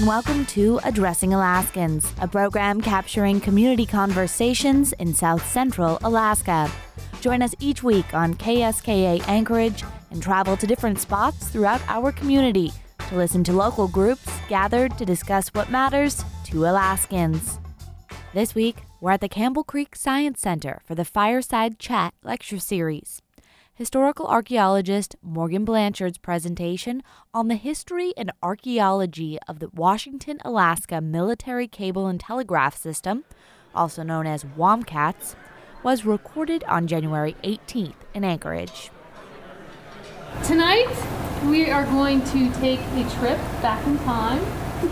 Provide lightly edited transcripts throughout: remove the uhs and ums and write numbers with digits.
and welcome to Addressing Alaskans, a program capturing community conversations in South Central Alaska. Join us each week on KSKA Anchorage and travel to different spots throughout our community to listen to local groups gathered to discuss what matters to Alaskans. This week, we're at the Campbell Creek Science Center for the Fireside Chat lecture series. Historical archaeologist Morgan Blanchard's presentation on the history and archaeology of the Washington, Alaska Military Cable and Telegraph System, also known as WOMCATS, was recorded on January 18th in Anchorage. Tonight, we are going to take a trip back in time,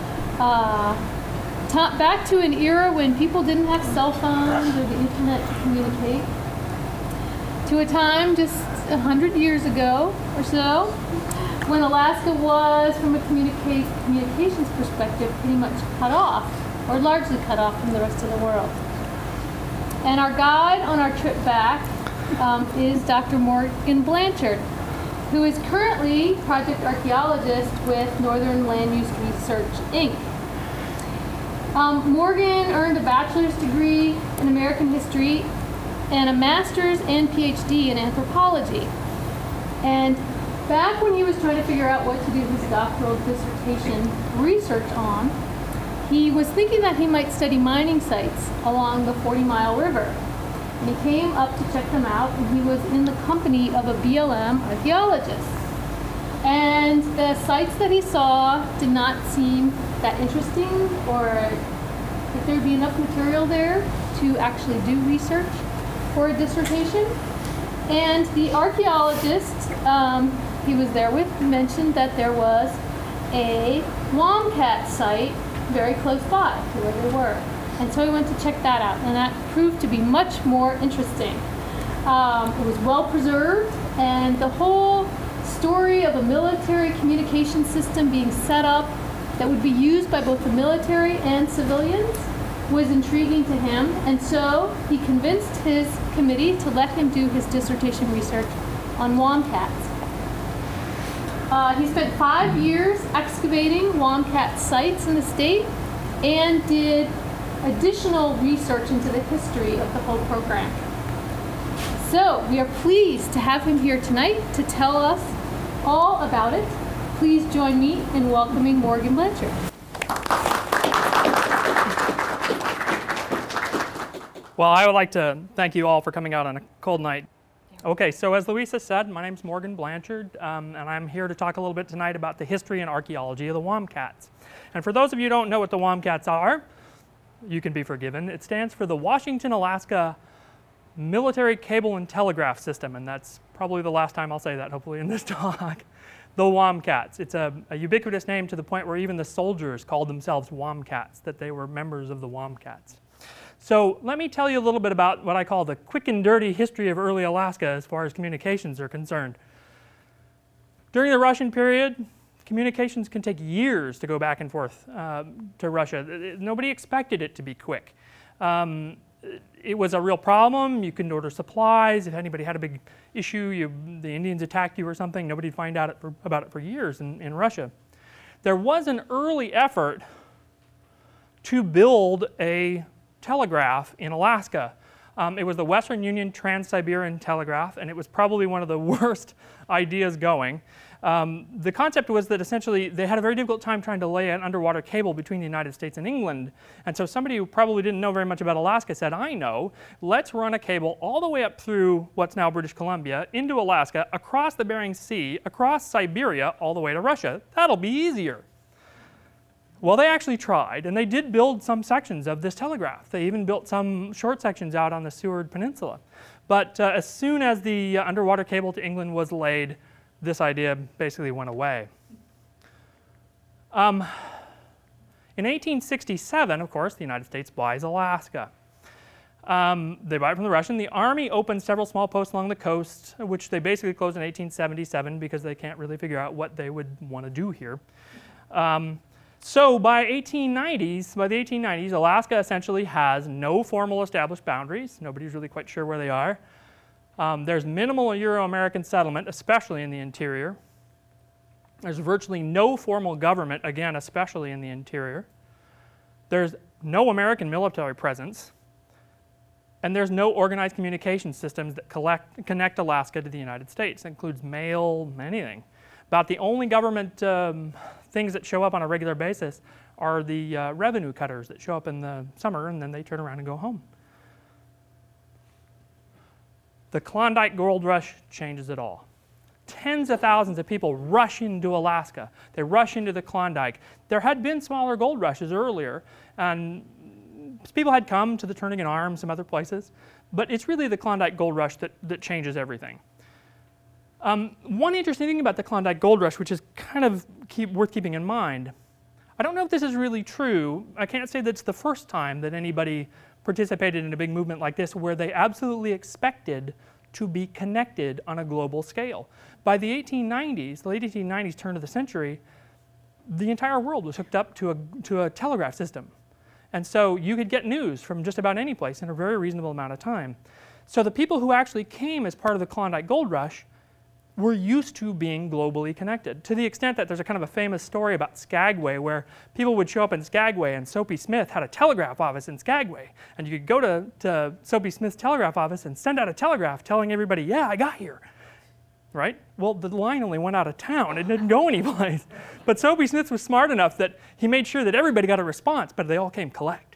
back to an era when people didn't have cell phones or the internet to communicate, to a time just 100 years ago or so, when Alaska was, from a communications perspective, pretty much cut off, or largely cut off from the rest of the world. And our guide on our trip back is Dr. Morgan Blanchard, who is currently project archaeologist with Northern Land Use Research, Inc. Morgan earned a bachelor's degree in American history and a master's and PhD in anthropology. And back when he was trying to figure out what to do his doctoral dissertation research on, he was thinking that he might study mining sites along the 40 Mile River. And he came up to check them out, and he was in the company of a BLM archaeologist. And the sites that he saw did not seem that interesting, or that there'd be enough material there to actually do research for a dissertation. And the archaeologist he was there with mentioned that there was a WOMCAT site very close by to where they were. And so he went to check that out, and that proved to be much more interesting. It was well preserved, and the whole story of a military communication system being set up that would be used by both the military and civilians was intriguing to him, and so he convinced his committee to let him do his dissertation research on WOMCATs. He spent 5 years excavating WOMCAT sites in the state and did additional research into the history of the whole program. So we are pleased to have him here tonight to tell us all about it. Please join me in welcoming Morgan Blanchard. Well, I would like to thank you all for coming out on a cold night. Okay, so as Louisa said, my name's Morgan Blanchard, and I'm here to talk a little bit tonight about the history and archaeology of the WOMCATs. And for those of you who don't know what the WOMCATs are, you can be forgiven. It stands for the Washington, Alaska Military Cable and Telegraph System, and that's probably the last time I'll say that, hopefully, in this talk. The WOMCATs. It's a ubiquitous name to the point where even the soldiers called themselves WOMCATs, that they were members of the WOMCATs. So let me tell you a little bit about what I call the quick and dirty history of early Alaska as far as communications are concerned. During the Russian period, communications can take years to go back and forth to Russia. Nobody expected it to be quick. It was a real problem. You couldn't order supplies. If anybody had a big issue, the Indians attacked you or something, nobody'd find out about it for years in Russia. There was an early effort to build a telegraph in Alaska. It was the Western Union Trans-Siberian Telegraph, and it was probably one of the worst ideas going. The concept was that essentially they had a very difficult time trying to lay an underwater cable between the United States and England. And so somebody who probably didn't know very much about Alaska said, I know, let's run a cable all the way up through what's now British Columbia, into Alaska, across the Bering Sea, across Siberia, all the way to Russia. That'll be easier. Well, they actually tried, and they did build some sections of this telegraph. They even built some short sections out on the Seward Peninsula. But as soon as the underwater cable to England was laid, this idea basically went away. In 1867, of course, the United States buys Alaska. They buy it from the Russian. The Army opened several small posts along the coast, which they basically closed in 1877 because they can't really figure out what they would want to do here. So by the 1890s, Alaska essentially has no formal established boundaries. Nobody's really quite sure where they are. There's minimal Euro-American settlement, especially in the interior. There's virtually no formal government, again, especially in the interior. There's no American military presence. And there's no organized communication systems that connect Alaska to the United States. It includes mail, anything. About the only government things that show up on a regular basis are the revenue cutters that show up in the summer and then they turn around and go home. The Klondike Gold Rush changes it all. Tens of thousands of people rush into Alaska. They rush into the Klondike. There had been smaller gold rushes earlier, and people had come to the Turnagain Arms, some other places, but it's really the Klondike Gold Rush that changes everything. One interesting thing about the Klondike Gold Rush, which is kind of worth keeping in mind, I don't know if this is really true. I can't say that it's the first time that anybody participated in a big movement like this where they absolutely expected to be connected on a global scale. By the 1890s, the late 1890s, turn of the century, the entire world was hooked up to a telegraph system. And so you could get news from just about any place in a very reasonable amount of time. So the people who actually came as part of the Klondike Gold Rush were used to being globally connected, to the extent that there's a kind of a famous story about Skagway where people would show up in Skagway and Soapy Smith had a telegraph office in Skagway. And you could go to Soapy Smith's telegraph office and send out a telegraph telling everybody, yeah, I got here. Right? Well, the line only went out of town. It didn't go anyplace. But Soapy Smith was smart enough that he made sure that everybody got a response, but they all came collect.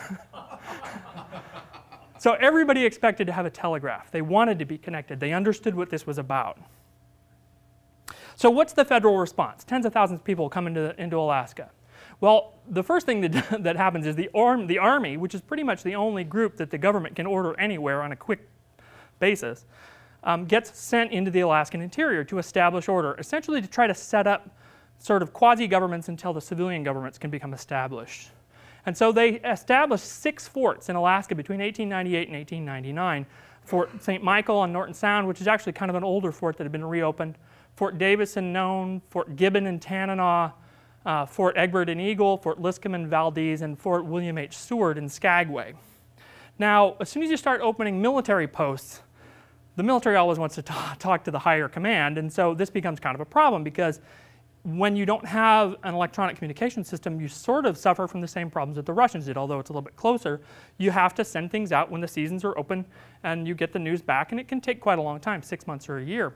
So everybody expected to have a telegraph. They wanted to be connected. They understood what this was about. So what's the federal response? Tens of thousands of people come into Alaska. Well, the first thing that happens is the Army, which is pretty much the only group that the government can order anywhere on a quick basis, gets sent into the Alaskan interior to establish order, essentially to try to set up sort of quasi-governments until the civilian governments can become established. And so they established 6 forts in Alaska between 1898 and 1899. Fort St. Michael on Norton Sound, which is actually kind of an older fort that had been reopened. Fort Davis and Nome, Fort Gibbon in Tanana, Fort Egbert in Eagle, Fort Liscombe in Valdez, and Fort William H. Seward in Skagway. Now, as soon as you start opening military posts, the military always wants to talk to the higher command, and so this becomes kind of a problem because when you don't have an electronic communication system, you sort of suffer from the same problems that the Russians did, although it's a little bit closer. You have to send things out when the seasons are open and you get the news back, and it can take quite a long time, 6 months or a year.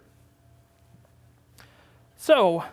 So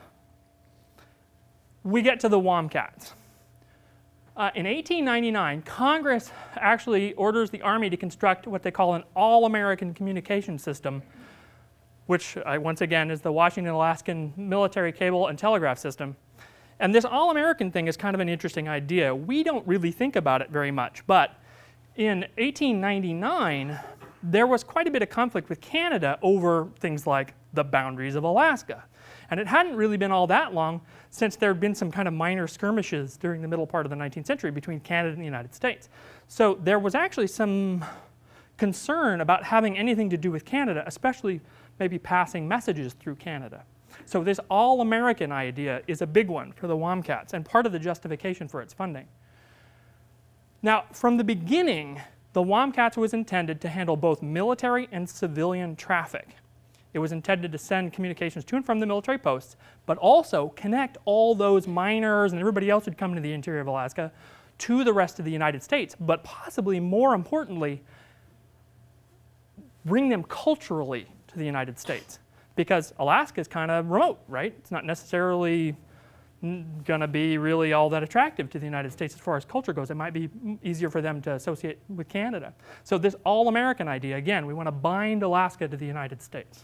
we get to the WOMCATs. In 1899, Congress actually orders the Army to construct what they call an all-American communication system, which once again is the Washington-Alaskan military cable and telegraph system. And this all-American thing is kind of an interesting idea. We don't really think about it very much, but in 1899, there was quite a bit of conflict with Canada over things like the boundaries of Alaska. And it hadn't really been all that long since there had been some kind of minor skirmishes during the middle part of the 19th century between Canada and the United States. So there was actually some concern about having anything to do with Canada, especially maybe passing messages through Canada. So this all-American idea is a big one for the WOMCATs and part of the justification for its funding. Now, from the beginning, the WOMCATs was intended to handle both military and civilian traffic. It was intended to send communications to and from the military posts, but also connect all those miners and everybody else who'd come into the interior of Alaska to the rest of the United States, but possibly more importantly, bring them culturally to the United States. Because Alaska is kind of remote, right? It's not necessarily going to be really all that attractive to the United States as far as culture goes. It might be easier for them to associate with Canada. So this all-American idea, again, we want to bind Alaska to the United States.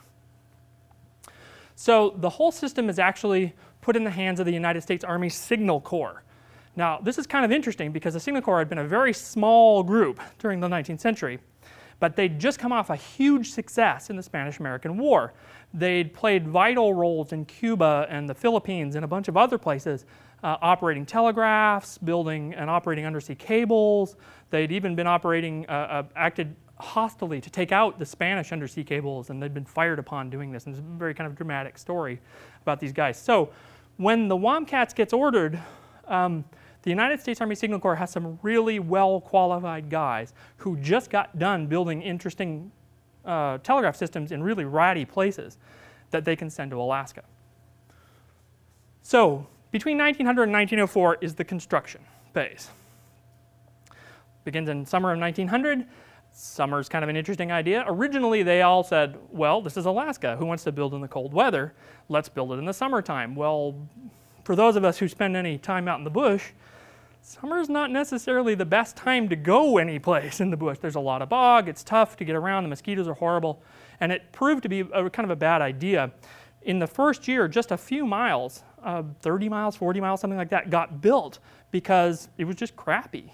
So the whole system is actually put in the hands of the United States Army Signal Corps. Now, this is kind of interesting because the Signal Corps had been a very small group during the 19th century, but they'd just come off a huge success in the Spanish-American War. They'd played vital roles in Cuba and the Philippines and a bunch of other places, operating telegraphs, building and operating undersea cables. They'd even been acted hostilely to take out the Spanish undersea cables, and they'd been fired upon doing this. And it's a very kind of dramatic story about these guys. So when the WOMCATs gets ordered, the United States Army Signal Corps has some really well-qualified guys who just got done building interesting telegraph systems in really ratty places that they can send to Alaska. So between 1900 and 1904 is the construction phase. Begins in summer of 1900. Summer's kind of an interesting idea. Originally, they all said, well, this is Alaska. Who wants to build in the cold weather? Let's build it in the summertime. Well, for those of us who spend any time out in the bush, summer's not necessarily the best time to go anyplace in the bush. There's a lot of bog. It's tough to get around. The mosquitoes are horrible. And it proved to be kind of a bad idea. In the first year, just a few miles, 30 miles, 40 miles, something like that, got built because it was just crappy.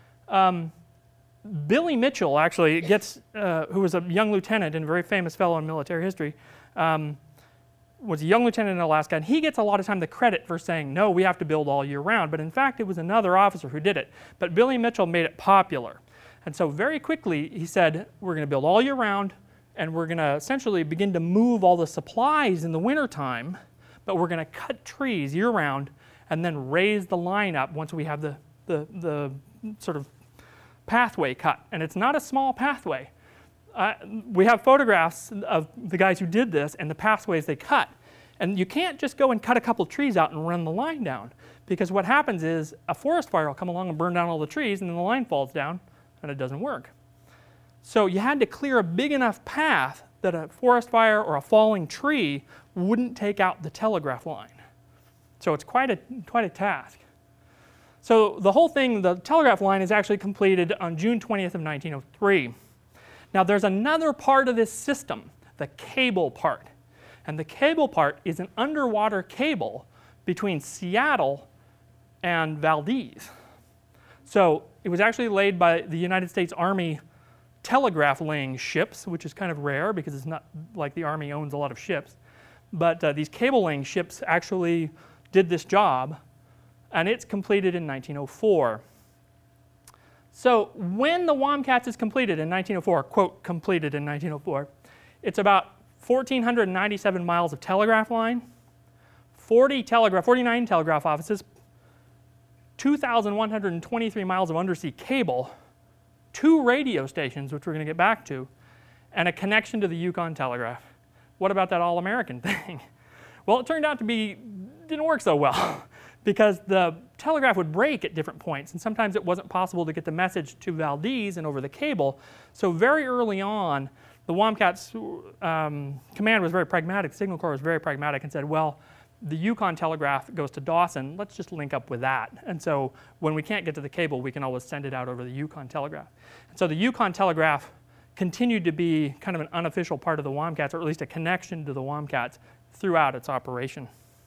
Billy Mitchell actually gets, who was a young lieutenant and a very famous fellow in military history, was a young lieutenant in Alaska, and he gets a lot of time the credit for saying, no, we have to build all year round. But in fact, it was another officer who did it. But Billy Mitchell made it popular. And so very quickly, he said, we're going to build all year round, and we're going to essentially begin to move all the supplies in the wintertime, but we're going to cut trees year round and then raise the line up once we have the sort of pathway cut. And it's not a small pathway. We have photographs of the guys who did this and the pathways they cut. And you can't just go and cut a couple trees out and run the line down, because what happens is a forest fire will come along and burn down all the trees, and then the line falls down and it doesn't work. So you had to clear a big enough path that a forest fire or a falling tree wouldn't take out the telegraph line. So it's quite a task. So the whole thing, the telegraph line, is actually completed on June 20th of 1903. Now there's another part of this system, the cable part. And the cable part is an underwater cable between Seattle and Valdez. So it was actually laid by the United States Army telegraph laying ships, which is kind of rare because it's not like the Army owns a lot of ships. But these cable laying ships actually did this job, and it's completed in 1904. So when the WOMCATS is completed in 1904, quote, completed in 1904, it's about 1,497 miles of telegraph line, 49 telegraph offices, 2,123 miles of undersea cable, 2 radio stations, which we're going to get back to, and a connection to the Yukon Telegraph. What about that all-American thing? Well, it turned out to be, didn't work so well because the telegraph would break at different points, and sometimes it wasn't possible to get the message to Valdez and over the cable. So very early on, the WOMCATS command was very pragmatic, Signal Corps was very pragmatic and said, well, the Yukon Telegraph goes to Dawson, let's just link up with that. And so when we can't get to the cable, we can always send it out over the Yukon Telegraph. And so the Yukon Telegraph continued to be kind of an unofficial part of the WOMCATS, or at least a connection to the WOMCATS throughout its operation.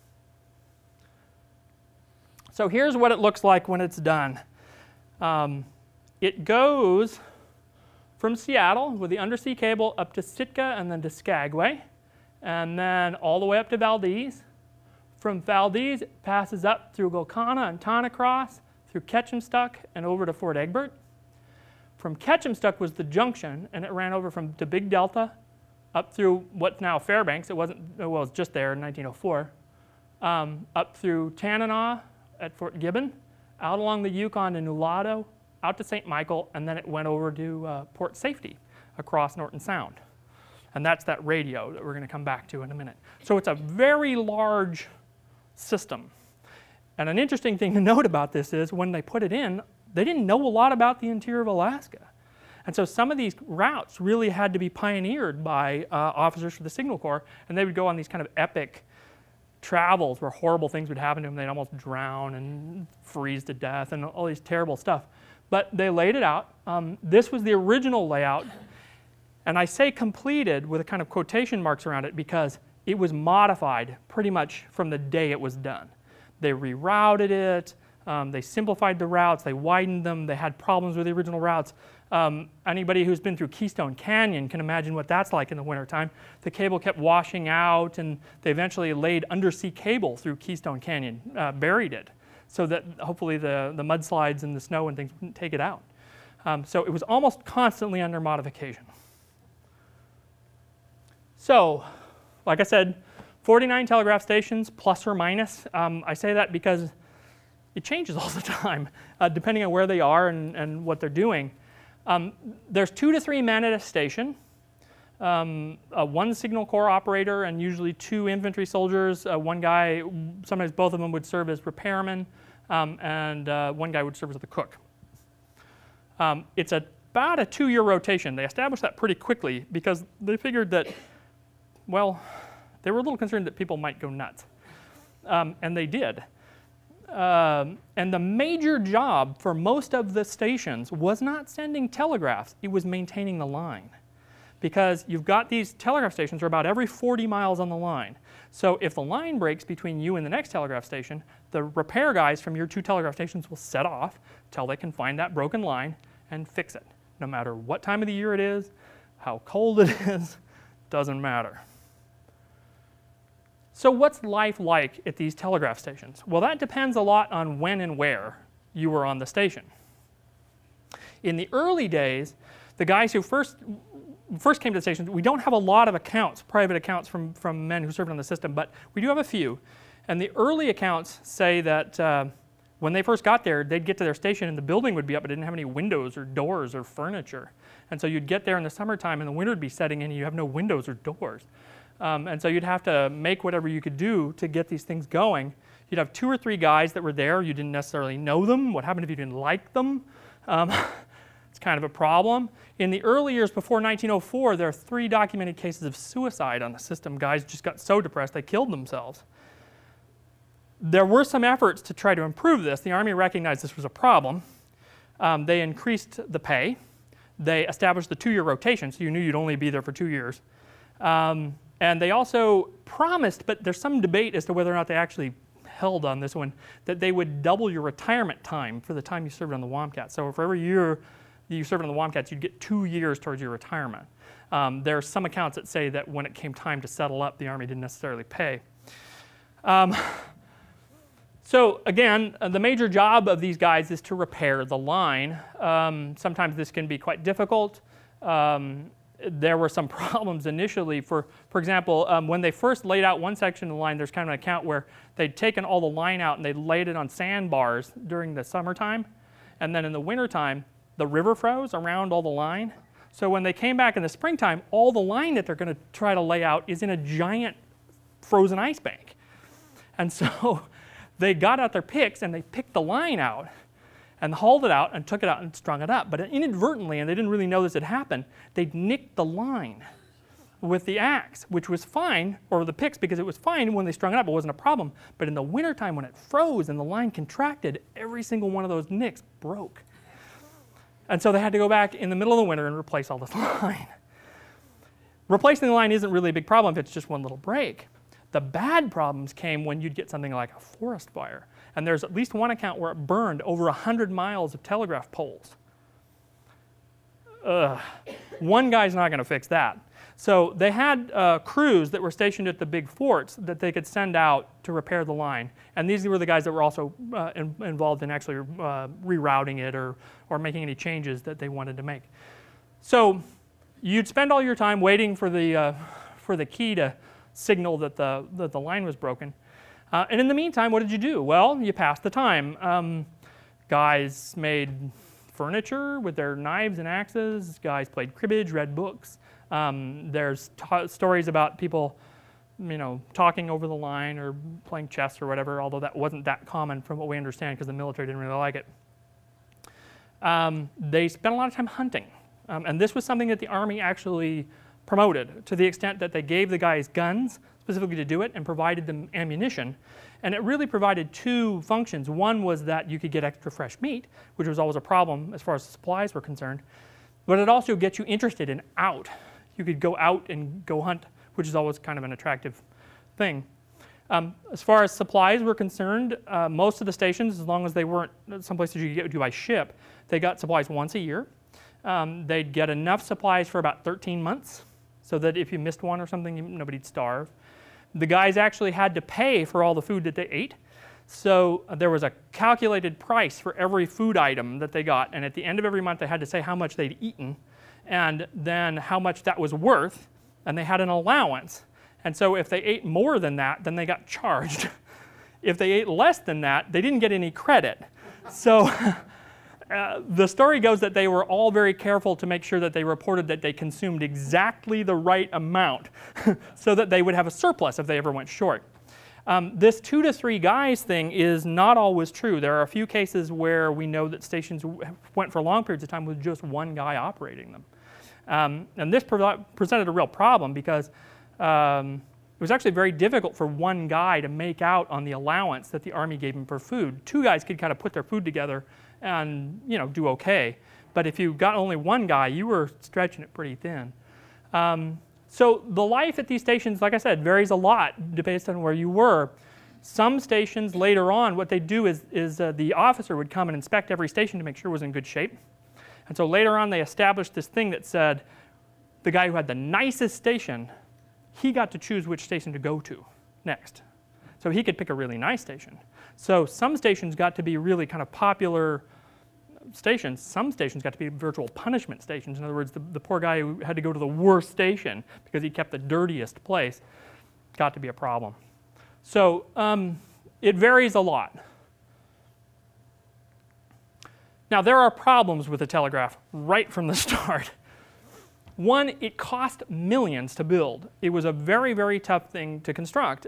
So here's what it looks like when it's done. It goes from Seattle with the undersea cable up to Sitka and then to Skagway, and then all the way up to Valdez. From Valdez, it passes up through Golconda and Tonacross, through Ketchumstuck, and over to Fort Egbert. From Ketchumstuck was the junction, and it ran over to Big Delta, up through what's now Fairbanks. It wasn't, well, it was just there in 1904. Up through Tanana at Fort Gibbon, out along the Yukon to Nulato, out to St. Michael, and then it went over to Port Safety across Norton Sound. And that's that radio that we're going to come back to in a minute. So it's a very large system. And an interesting thing to note about this is when they put it in, they didn't know a lot about the interior of Alaska. And so some of these routes really had to be pioneered by officers for the Signal Corps, and they would go on these kind of epic travels where horrible things would happen to them. They'd almost drown and freeze to death and all these terrible stuff. But they laid it out. This was the original layout. And I say completed with a kind of quotation marks around it because it was modified pretty much from the day it was done. They rerouted it, they simplified the routes, they widened them, they had problems with the original routes. Anybody who's been through Keystone Canyon can imagine what that's like in the wintertime. The cable kept washing out, and they eventually laid undersea cable through Keystone Canyon, buried it, so that hopefully the mudslides and the snow and things wouldn't take it out. So it was almost constantly under modification. So, like I said, 49 telegraph stations, plus or minus. I say that because it changes all the time, depending on where they are and what they're doing. There's 2 to 3 men at a station. one signal corps operator and usually 2 infantry soldiers. One guy, sometimes both of them would serve as repairmen, and one guy would serve as the cook. It's about a 2-year rotation. They established that pretty quickly because they figured that, well, they were a little concerned that people might go nuts. And they did. And the major job for most of the stations was not sending telegraphs, it was maintaining the line. Because you've got these telegraph stations are about every 40 miles on the line. So if the line breaks between you and the next telegraph station, the repair guys from your 2 telegraph stations will set off till they can find that broken line and fix it. No matter what time of the year it is, how cold it is, doesn't matter. So what's life like at these telegraph stations? Well, that depends a lot on when and where you were on the station. In the early days, the guys who first came to the station, we don't have a lot of accounts, private accounts from men who served on the system, but we do have a few. And the early accounts say that when they first got there, they'd get to their station and the building would be up, but it didn't have any windows or doors or furniture. And so you'd get there in the summertime and the winter would be setting in and you have no windows or doors. And so you'd have to make whatever you could do to get these things going. You'd have 2 or 3 guys that were there. You didn't necessarily know them. What happened if you didn't like them? It's kind of a problem. In the early years before 1904, there are 3 documented cases of suicide on the system. Guys just got so depressed they killed themselves. There were some efforts to try to improve this. The Army recognized this was a problem. They increased the pay. They established the 2-year rotation, so you knew you'd only be there for 2 years. And they also promised, but there's some debate as to whether or not they actually held on this one, that they would double your retirement time for the time you served on the Womcat. So for every year you served on the Womcats, you'd get 2 years towards your retirement. There are some accounts that say that when it came time to settle up, the Army didn't necessarily pay. So again, the major job of these guys is to repair the line. Sometimes this can be quite difficult. There were some problems initially. For example, when they first laid out one section of the line, there's kind of an account where they'd taken all the line out and they'd laid it on sandbars during the summertime. And then in the wintertime, the river froze around all the line. So when they came back in the springtime, all the line that they're going to try to lay out is in a giant frozen ice bank. And so they got out their picks and they picked the line out and hauled it out and took it out and strung it up. But inadvertently, and they didn't really know this had happened, they'd nicked the line with the axe, which was fine, or the picks, because it was fine when they strung it up, it wasn't a problem. But in the wintertime when it froze and the line contracted, every single one of those nicks broke. And so they had to go back in the middle of the winter and replace all this line. Replacing the line isn't really a big problem if it's just one little break. The bad problems came when you'd get something like a forest fire. And there's at least one account where it burned over 100 miles of telegraph poles. One guy's not going to fix that. So they had crews that were stationed at the big forts that they could send out to repair the line. And these were the guys that were also involved in actually rerouting it or making any changes that they wanted to make. So you'd spend all your time waiting for the key to signal that the line was broken. And in the meantime, what did you do? Well, you passed the time. Guys made furniture with their knives and axes. Guys played cribbage, read books. There's stories about people, talking over the line or playing chess or whatever, although that wasn't that common from what we understand because the military didn't really like it. They spent a lot of time hunting. And this was something that the Army actually promoted to the extent that they gave the guys guns specifically to do it and provided them ammunition. And it really provided 2 functions. One was that you could get extra fresh meat, which was always a problem as far as supplies were concerned. But it also gets you interested in out. You could go out and go hunt, which is always kind of an attractive thing. As far as supplies were concerned, most of the stations, as long as they weren't some places you could get to by ship, they got supplies once a year. They'd get enough supplies for about 13 months, so that if you missed one or something, nobody'd starve. The guys actually had to pay for all the food that they ate. So there was a calculated price for every food item that they got, and at the end of every month they had to say how much they'd eaten and then how much that was worth, and they had an allowance. And so if they ate more than that, then they got charged. If they ate less than that, they didn't get any credit. So the story goes that they were all very careful to make sure that they reported that they consumed exactly the right amount so that they would have a surplus if they ever went short. This 2 to 3 guys thing is not always true. There are a few cases where we know that stations went for long periods of time with just one guy operating them. And this presented a real problem because it was actually very difficult for one guy to make out on the allowance that the Army gave him for food. 2 guys could kind of put their food together and do okay. But if you got only one guy, you were stretching it pretty thin. So the life at these stations, like I said, varies a lot based on where you were. Some stations later on, what they do is the officer would come and inspect every station to make sure it was in good shape. And so later on they established this thing that said the guy who had the nicest station, he got to choose which station to go to next. So he could pick a really nice station. So some stations got to be really kind of popular stations. Some stations got to be virtual punishment stations. In other words, the poor guy who had to go to the worst station because he kept the dirtiest place got to be a problem. So it varies a lot. Now there are problems with the telegraph right from the start. One, it cost millions to build. It was a very, very tough thing to construct.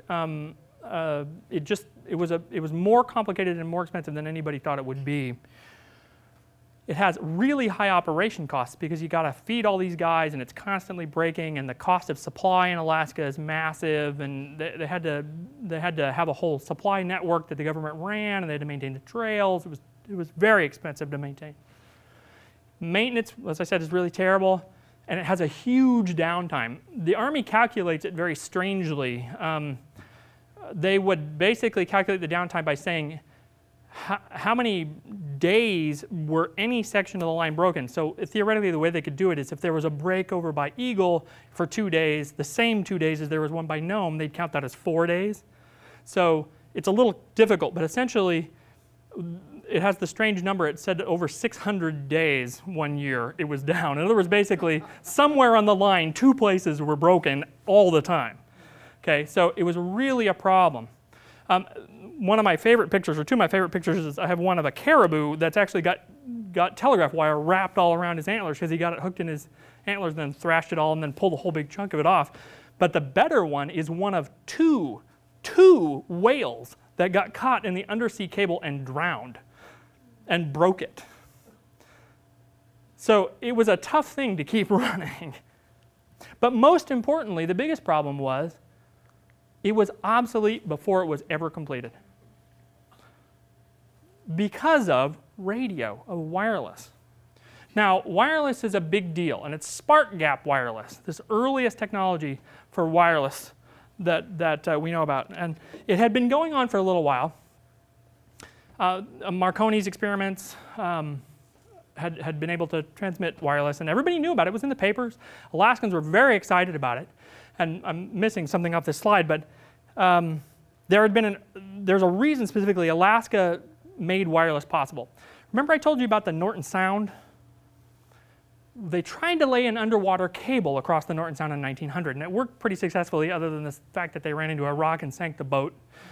It was more complicated and more expensive than anybody thought it would be. It has really high operation costs because you got to feed all these guys and it's constantly breaking, and the cost of supply in Alaska is massive, and they had to have a whole supply network that the government ran, and they had to maintain the trails. It was very expensive to maintain. Maintenance, as I said, is really terrible, and it has a huge downtime. The Army calculates it very strangely. They would basically calculate the downtime by saying how many days were any section of the line broken. So theoretically the way they could do it is if there was a break over by Eagle for 2 days, the same 2 days as there was one by Nome, they'd count that as 4 days. So it's a little difficult, but essentially it has the strange number. It said over 600 days one year it was down. In other words, basically somewhere on the line 2 places were broken all the time. Okay, so it was really a problem. One of my favorite pictures, or 2 of my favorite pictures, is I have one of a caribou that's actually got telegraph wire wrapped all around his antlers because he got it hooked in his antlers and then thrashed it all and then pulled a whole big chunk of it off. But the better one is one of two whales that got caught in the undersea cable and drowned and broke it. So it was a tough thing to keep running. But most importantly, the biggest problem was it was obsolete before it was ever completed because of radio, of wireless. Now, wireless is a big deal, and it's spark gap wireless, this earliest technology for wireless that we know about. And it had been going on for a little while. Marconi's experiments had been able to transmit wireless, and everybody knew about it. It was in the papers. Alaskans were very excited about it. And I'm missing something off this slide, but there's a reason specifically Alaska made wireless possible. Remember I told you about the Norton Sound? They tried to lay an underwater cable across the Norton Sound in 1900, and it worked pretty successfully other than the fact that they ran into a rock and sank the boat.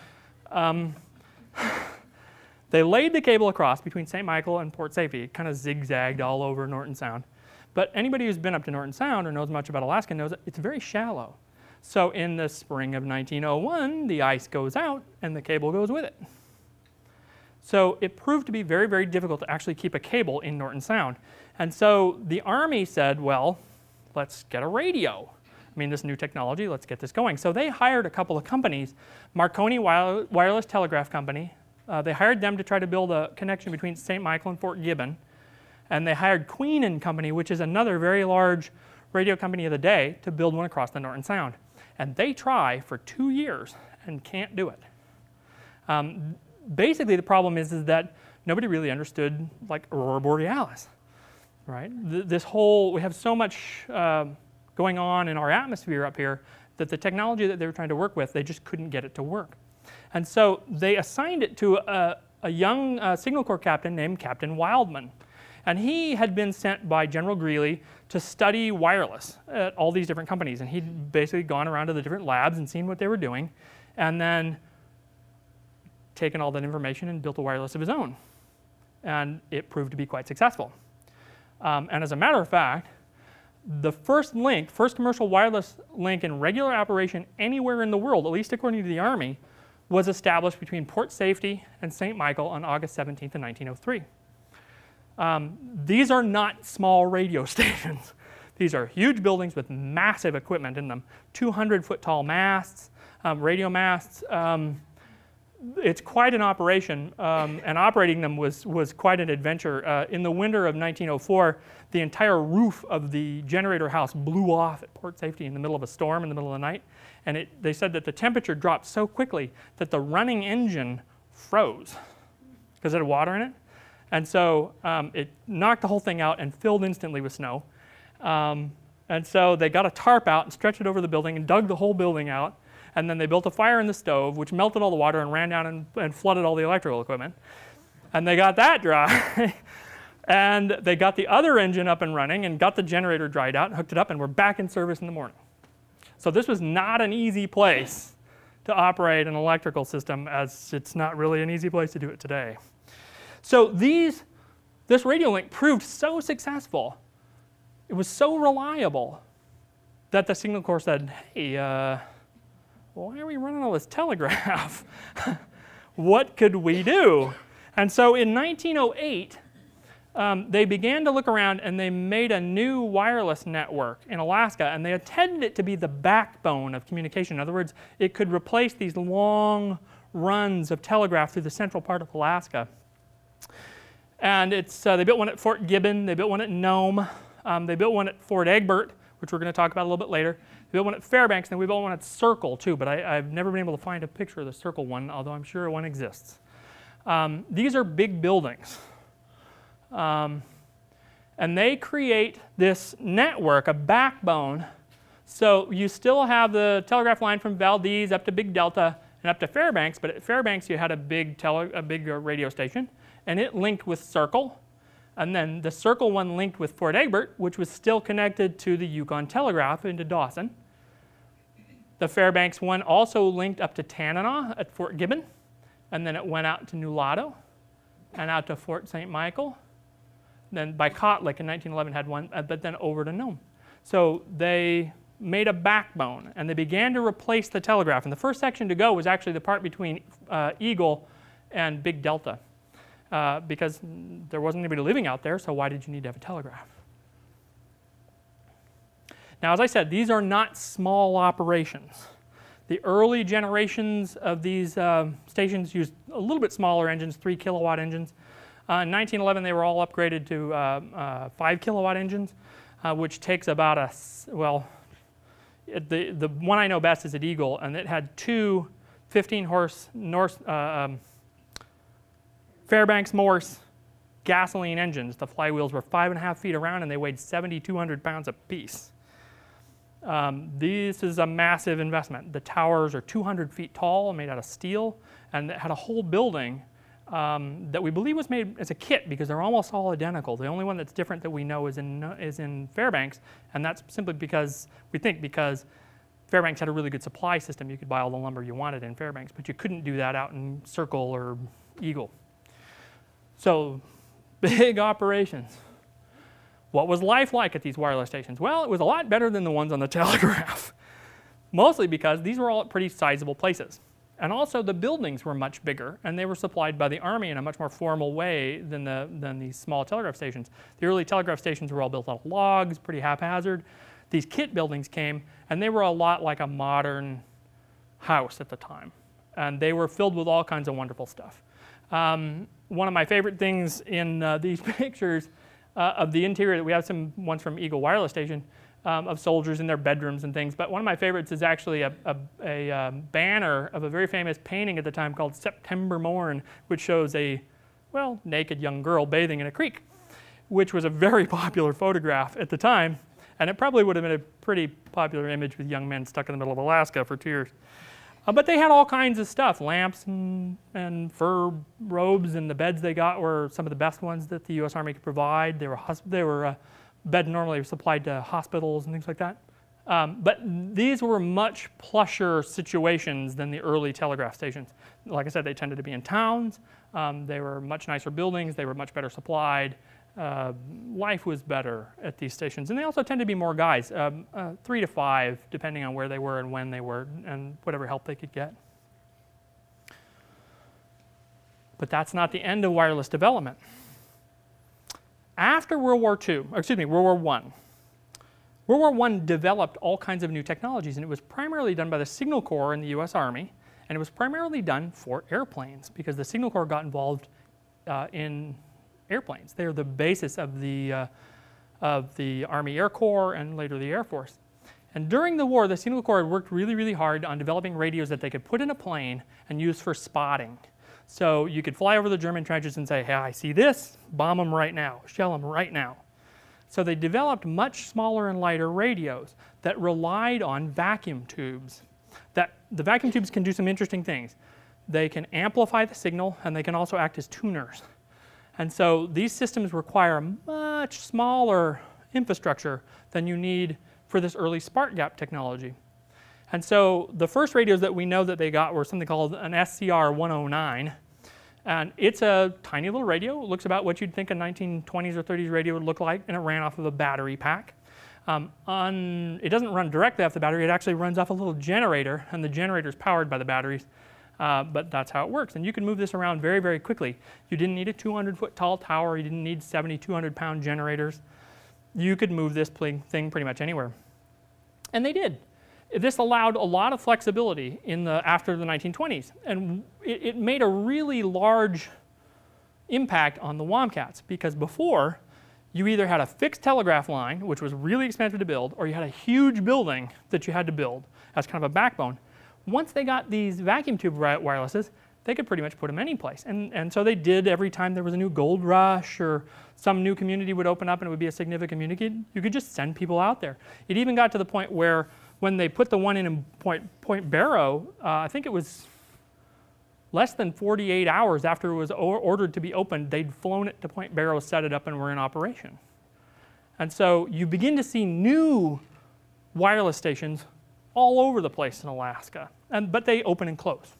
They laid the cable across between St. Michael and Port Safety. It kind of zigzagged all over Norton Sound. But anybody who's been up to Norton Sound or knows much about Alaska knows that it's very shallow. So in the spring of 1901, the ice goes out and the cable goes with it. So it proved to be very, very difficult to actually keep a cable in Norton Sound. And so the Army said, well, let's get a radio. I mean, this new technology, let's get this going. So they hired a couple of companies, Marconi Wireless Telegraph Company. They hired them to try to build a connection between St. Michael and Fort Gibbon. And they hired Queen and Company, which is another very large radio company of the day, to build one across the Norton Sound. And they try for 2 years and can't do it. Basically, the problem is that nobody really understood like Aurora Borealis, right? We have so much going on in our atmosphere up here that the technology that they were trying to work with, they just couldn't get it to work. And so they assigned it to a young Signal Corps captain named Captain Wildman. And he had been sent by General Greeley to study wireless at all these different companies. And he'd basically gone around to the different labs and seen what they were doing, and then taken all that information and built a wireless of his own. and it proved to be quite successful. And as a matter of fact, the first commercial wireless link in regular operation anywhere in the world, at least according to the Army, was established between Port Safety and St. Michael on August 17th of 1903. These are not small radio stations. These are huge buildings with massive equipment in them, 200-foot tall masts, radio masts. It's quite an operation, and operating them was quite an adventure. In the winter of 1904, the entire roof of the generator house blew off at Port Safety in the middle of a storm in the middle of the night, and they said that the temperature dropped so quickly that the running engine froze because it had water in it, and so it knocked the whole thing out and filled instantly with snow. And so they got a tarp out and stretched it over the building and dug the whole building out. And then they built a fire in the stove, which melted all the water and ran down and flooded all the electrical equipment. And they got that dry. And they got the other engine up and running and got the generator dried out and hooked it up, and we're back in service in the morning. So this was not an easy place to operate an electrical system, as it's not really an easy place to do it today. So this radio link proved so successful, it was so reliable, that the Signal Corps said, hey, why are we running all this telegraph? What could we do? And so in 1908, they began to look around, and they made a new wireless network in Alaska, and they intended it to be the backbone of communication. In other words, it could replace these long runs of telegraph through the central part of Alaska. And they built one at Fort Gibbon, they built one at Nome, they built one at Fort Egbert, which we're going to talk about a little bit later. We built one at Fairbanks, and we built one at Circle too, but I've never been able to find a picture of the Circle one, although I'm sure one exists. These are big buildings. And they create this network, a backbone. So you still have the telegraph line from Valdez up to Big Delta and up to Fairbanks, but at Fairbanks you had a big radio station, and it linked with Circle. And then the Circle one linked with Fort Egbert, which was still connected to the Yukon Telegraph into Dawson. The Fairbanks one also linked up to Tanana at Fort Gibbon, and then it went out to Nulato and out to Fort St. Michael. Then by Kotlik in 1911 had one, but then over to Nome. So they made a backbone, and they began to replace the telegraph. And the first section to go was actually the part between Eagle and Big Delta, because there wasn't anybody living out there, so why did you need to have a telegraph? Now, as I said, these are not small operations. The early generations of these stations used a little bit smaller engines, 3 kilowatt engines. In 1911, they were all upgraded to 5 kilowatt engines, which takes about the one I know best is at Eagle, and it had two 15-horse Fairbanks Morse gasoline engines. The flywheels were 5.5 feet around, and they weighed 7,200 pounds apiece. This is a massive investment. The towers are 200 feet tall, made out of steel, and it had a whole building that we believe was made as a kit, because they're almost all identical. The only one that's different that we know is in Fairbanks, and that's simply because Fairbanks had a really good supply system. You could buy all the lumber you wanted in Fairbanks, but you couldn't do that out in Circle or Eagle. So, big operations. What was life like at these wireless stations? Well, it was a lot better than the ones on the telegraph, mostly because these were all at pretty sizable places. And also the buildings were much bigger, and they were supplied by the Army in a much more formal way than these small telegraph stations. The early telegraph stations were all built out of logs, pretty haphazard. These kit buildings came, and they were a lot like a modern house at the time. And they were filled with all kinds of wonderful stuff. One of my favorite things in these pictures of the interior, we have some ones from Eagle Wireless Station, of soldiers in their bedrooms and things, but one of my favorites is actually a banner of a very famous painting at the time called September Morn, which shows a, well, naked young girl bathing in a creek, which was a very popular photograph at the time, and it probably would have been a pretty popular image with young men stuck in the middle of Alaska for 2 years. But they had all kinds of stuff, lamps and fur robes, and the beds they got were some of the best ones that the U.S. Army could provide. They were beds normally supplied to hospitals and things like that. But these were much plusher situations than the early telegraph stations. Like I said, they tended to be in towns. They were much nicer buildings. They were much better supplied. Life was better at these stations. And they also tended to be more guys, 3 to 5, depending on where they were and when they were, and whatever help they could get. But that's not the end of wireless development. After World War I, World War I developed all kinds of new technologies, and it was primarily done by the Signal Corps in the US Army, and it was primarily done for airplanes because the Signal Corps got involved in airplanes. They're the basis of the Army Air Corps and later the Air Force. And during the war, the Signal Corps had worked really, really hard on developing radios that they could put in a plane and use for spotting. So you could fly over the German trenches and say, hey, I see this, bomb them right now, shell them right now. So they developed much smaller and lighter radios that relied on vacuum tubes. The vacuum tubes can do some interesting things. They can amplify the signal, and they can also act as tuners. And so these systems require much smaller infrastructure than you need for this early spark gap technology. And so the first radios that we know that they got were something called an SCR 109. And it's a tiny little radio. It looks about what you'd think a 1920s or 30s radio would look like, and it ran off of a battery pack. It doesn't run directly off the battery. It actually runs off a little generator, and the generator is powered by the batteries. But that's how it works. And you can move this around very, very quickly. You didn't need a 200-foot tall tower. You didn't need 70, 200-pound generators. You could move this thing pretty much anywhere. And they did. This allowed a lot of flexibility after the 1920s. And it made a really large impact on the WOMCATs, because before, you either had a fixed telegraph line, which was really expensive to build, or you had a huge building that you had to build as kind of a backbone. Once they got these vacuum tube wirelesses, they could pretty much put them any place. And so they did every time there was a new gold rush or some new community would open up and it would be a significant community, you could just send people out there. It even got to the point where when they put the one in Point Barrow, I think it was less than 48 hours after it was ordered to be opened, they'd flown it to Point Barrow, set it up, and were in operation. And so you begin to see new wireless stations all over the place in Alaska, but they open and close.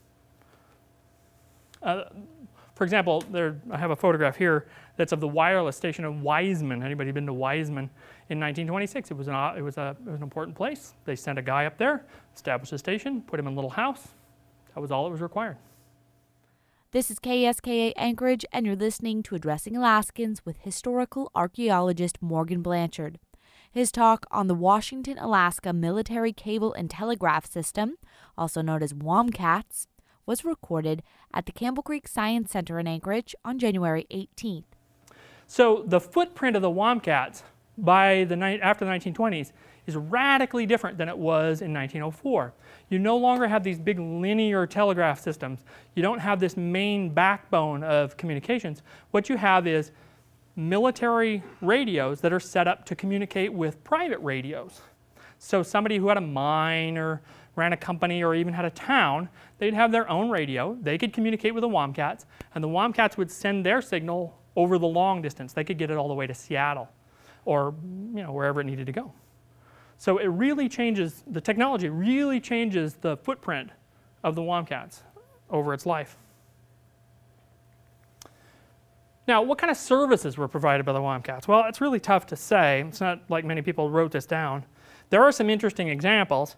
For example, I have a photograph here that's of the wireless station of Wiseman. Anybody been to Wiseman? In 1926, it was an important place. They sent a guy up there, established a station, put him in a little house. That was all that was required. This is KSKA Anchorage, and you're listening to Addressing Alaskans with historical archaeologist Morgan Blanchard. His talk on the Washington, Alaska Military Cable and Telegraph System, also known as WOMCATs, was recorded at the Campbell Creek Science Center in Anchorage on January 18th. So the footprint of the WOMCATs after the 1920s is radically different than it was in 1904. You no longer have these big linear telegraph systems. You don't have this main backbone of communications. What you have is military radios that are set up to communicate with private radios. So somebody who had a mine or ran a company or even had a town, they'd have their own radio. They could communicate with the WOMCATs, and the WOMCATs would send their signal over the long distance. They could get it all the way to Seattle or wherever it needed to go. So it really changes, the technology really changes the footprint of the WOMCATs over its life. Now, what kind of services were provided by the WOMCATs? Well, it's really tough to say. It's not like many people wrote this down. There are some interesting examples.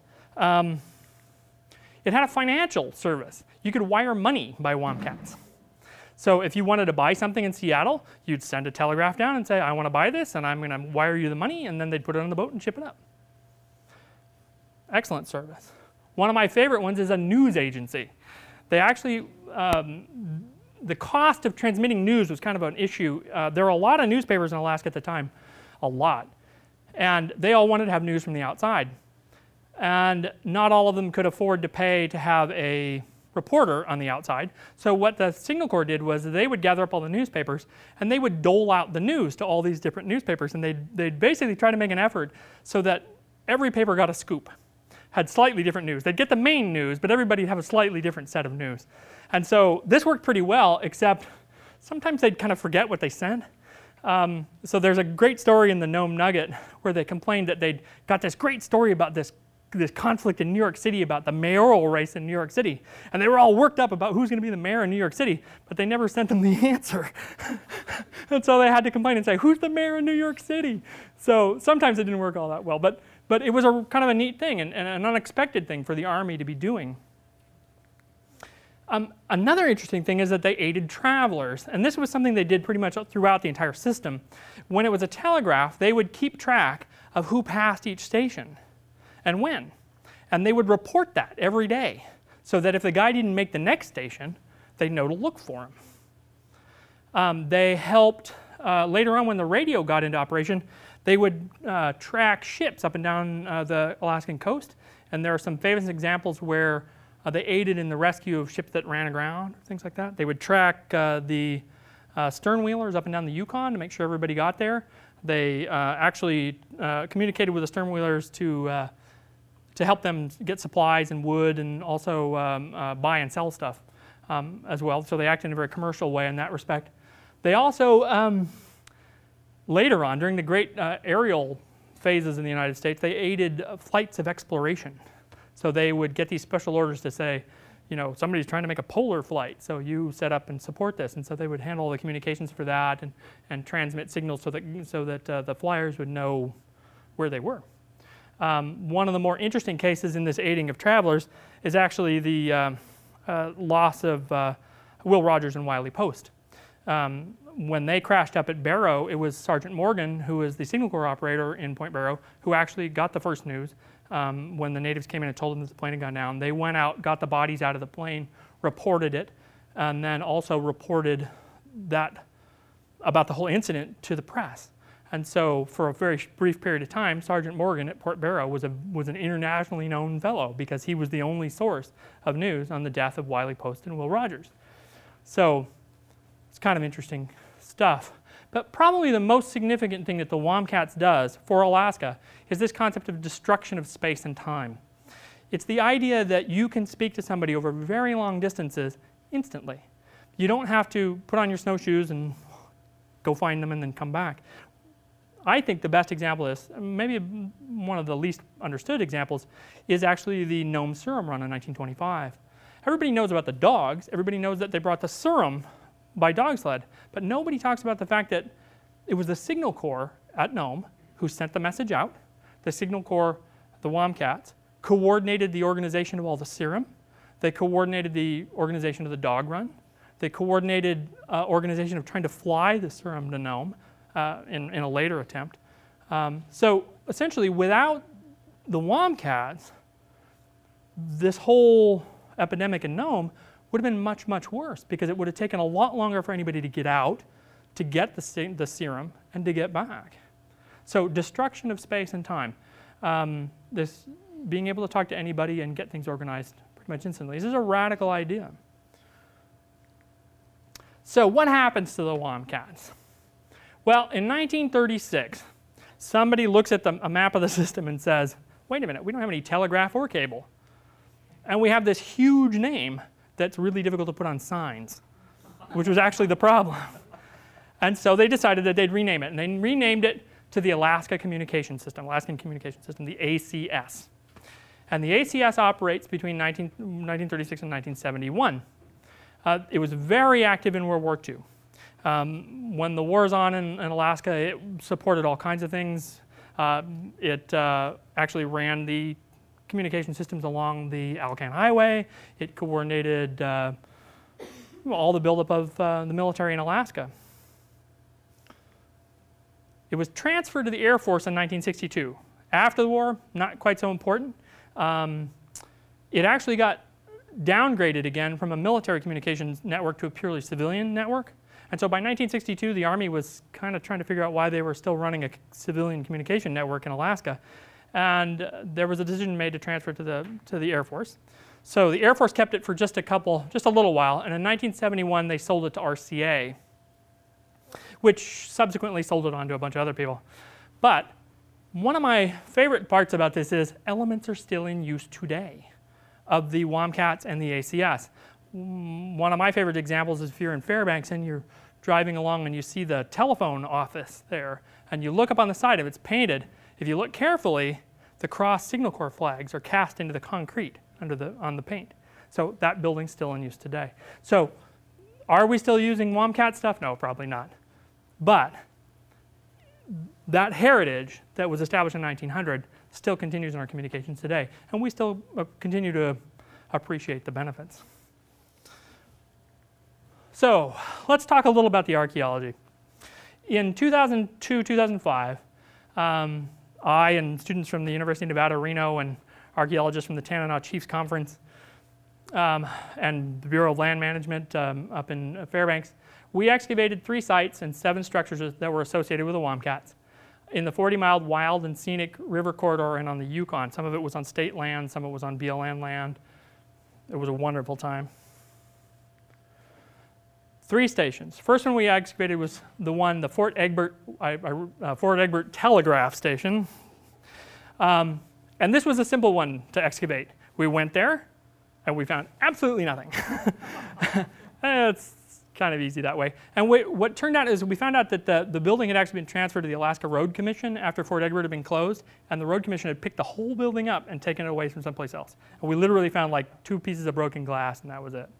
It had a financial service. You could wire money by WOMCATs. So if you wanted to buy something in Seattle, you'd send a telegraph down and say, I want to buy this, and I'm going to wire you the money, and then they'd put it on the boat and ship it up. Excellent service. One of my favorite ones is a news agency. They actually, the cost of transmitting news was kind of an issue. There were a lot of newspapers in Alaska at the time, a lot. And they all wanted to have news from the outside. And not all of them could afford to pay to have a reporter on the outside. So what the Signal Corps did was they would gather up all the newspapers and they would dole out the news to all these different newspapers, and they'd basically try to make an effort so that every paper got a scoop, had slightly different news. They'd get the main news, but everybody would have a slightly different set of news. And so this worked pretty well, except sometimes they'd kind of forget what they sent. So there's a great story in the Nome Nugget where they complained that they'd got this great story about this conflict in New York City about the mayoral race in New York City. And they were all worked up about who's going to be the mayor in New York City, but they never sent them the answer. And so they had to complain and say, who's the mayor in New York City? So sometimes it didn't work all that well, but it was a kind of a neat thing and an unexpected thing for the Army to be doing. Another interesting thing is that they aided travelers, and this was something they did pretty much throughout the entire system. When it was a telegraph, they would keep track of who passed each station and when, and they would report that every day so that if the guy didn't make the next station, they'd know to look for him. They helped, later on when the radio got into operation, they would track ships up and down the Alaskan coast, and there are some famous examples where they aided in the rescue of ships that ran aground, things like that. They would track the sternwheelers up and down the Yukon to make sure everybody got there. They actually communicated with the sternwheelers to help them get supplies and wood and also buy and sell stuff as well. So they acted in a very commercial way in that respect. They also, later on, during the great aerial phases in the United States, they aided flights of exploration. So they would get these special orders to say, you know, somebody's trying to make a polar flight, so you set up and support this. And so they would handle the communications for that and transmit signals so that the flyers would know where they were. One of the more interesting cases in this aiding of travelers is actually the loss of Will Rogers and Wiley Post. When they crashed up at Barrow, it was Sergeant Morgan, who was the Signal Corps operator in Point Barrow, who actually got the first news. When the natives came in and told them that the plane had gone down, they went out, got the bodies out of the plane, reported it, and then also reported that about the whole incident to the press. And so for a very brief period of time, Sergeant Morgan at Port Barrow was an internationally known fellow because he was the only source of news on the death of Wiley Post and Will Rogers. So it's kind of interesting stuff. But probably the most significant thing that the WOMCATS does for Alaska is this concept of destruction of space and time. It's the idea that you can speak to somebody over very long distances instantly. You don't have to put on your snowshoes and go find them and then come back. I think the best example is, maybe one of the least understood examples, is actually the Nome Serum run in 1925. Everybody knows about the dogs. Everybody knows that they brought the serum by dog sled, but nobody talks about the fact that it was the Signal Corps at Nome who sent the message out. The Signal Corps, the WOMCATS, coordinated the organization of all the serum. They coordinated the organization of the dog run. They coordinated organization of trying to fly the serum to Nome in a later attempt. So essentially, without the WOMCATS, this whole epidemic in Nome would have been much, much worse because it would have taken a lot longer for anybody to get out, to get the serum, and to get back. So destruction of space and time. This being able to talk to anybody and get things organized pretty much instantly. This is a radical idea. So what happens to the WOMCATS? Well, in 1936, somebody looks at a map of the system and says, wait a minute, we don't have any telegraph or cable. And we have this huge name that's really difficult to put on signs, which was actually the problem. And so they decided that they'd rename it, and they renamed it to the Alaska Communication System, Alaskan Communication System, the ACS. And the ACS operates between 1936 and 1971. It was very active in World War II. When the war's on in Alaska, it supported all kinds of things. It actually ran the communication systems along the Alcan Highway. It coordinated all the buildup of the military in Alaska. It was transferred to the Air Force in 1962. After the war, not quite so important. It actually got downgraded again from a military communications network to a purely civilian network. And so by 1962, the Army was kind of trying to figure out why they were still running a civilian communication network in Alaska. And there was a decision made to transfer it to the Air Force. So the Air Force kept it for just a little while, and in 1971 they sold it to RCA, which subsequently sold it on to a bunch of other people. But one of my favorite parts about this is elements are still in use today of the WOMCATS and the ACS. One of my favorite examples is if you're in Fairbanks and you're driving along and you see the telephone office there, and you look up on the side of it, it's painted. If you look carefully, the cross Signal Corps flags are cast into the concrete on the paint. So that building's still in use today. So are we still using WOMCAT stuff? No, probably not. But that heritage that was established in 1900 still continues in our communications today, and we still continue to appreciate the benefits. So let's talk a little about the archaeology. In 2002-2005, I and students from the University of Nevada, Reno, and archaeologists from the Tanana Chiefs Conference and the Bureau of Land Management up in Fairbanks, we excavated 3 sites and 7 structures that were associated with the WOMCATs in the 40-mile wild and scenic river corridor and on the Yukon. Some of it was on state land, some of it was on BLM land. It was a wonderful time. 3 stations. First one we excavated was the Fort Egbert Telegraph Station. And this was a simple one to excavate. We went there and we found absolutely nothing. It's kind of easy that way. And what turned out is we found out that the building had actually been transferred to the Alaska Road Commission after Fort Egbert had been closed, and the Road Commission had picked the whole building up and taken it away from someplace else. And we literally found like 2 pieces of broken glass, and that was it.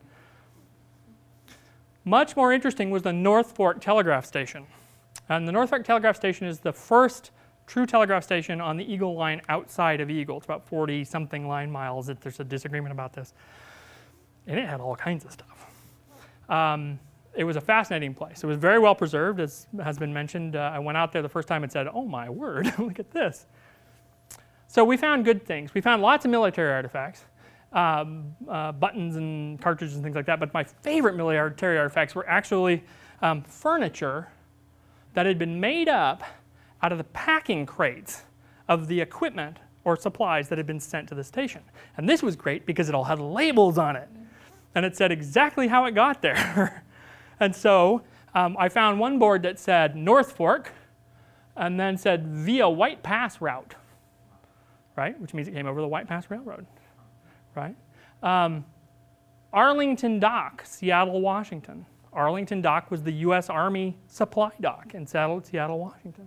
Much more interesting was the North Fork Telegraph Station. And the North Fork Telegraph Station is the first true telegraph station on the Eagle Line outside of Eagle. It's about 40-something line miles. There's a disagreement about this. And it had all kinds of stuff. It was a fascinating place. It was very well preserved, as has been mentioned. I went out there the first time and said, oh my word, look at this. So we found good things. We found lots of military artifacts, buttons and cartridges and things like that. But my favorite military artifacts were actually furniture that had been made up out of the packing crates of the equipment or supplies that had been sent to the station. And this was great because it all had labels on it. And it said exactly how it got there. And so I found one board that said North Fork and then said via White Pass route, right? Which means it came over the White Pass Railroad, right? Arlington Dock, Seattle, Washington. Arlington Dock was the U.S. Army supply dock in Seattle, Washington.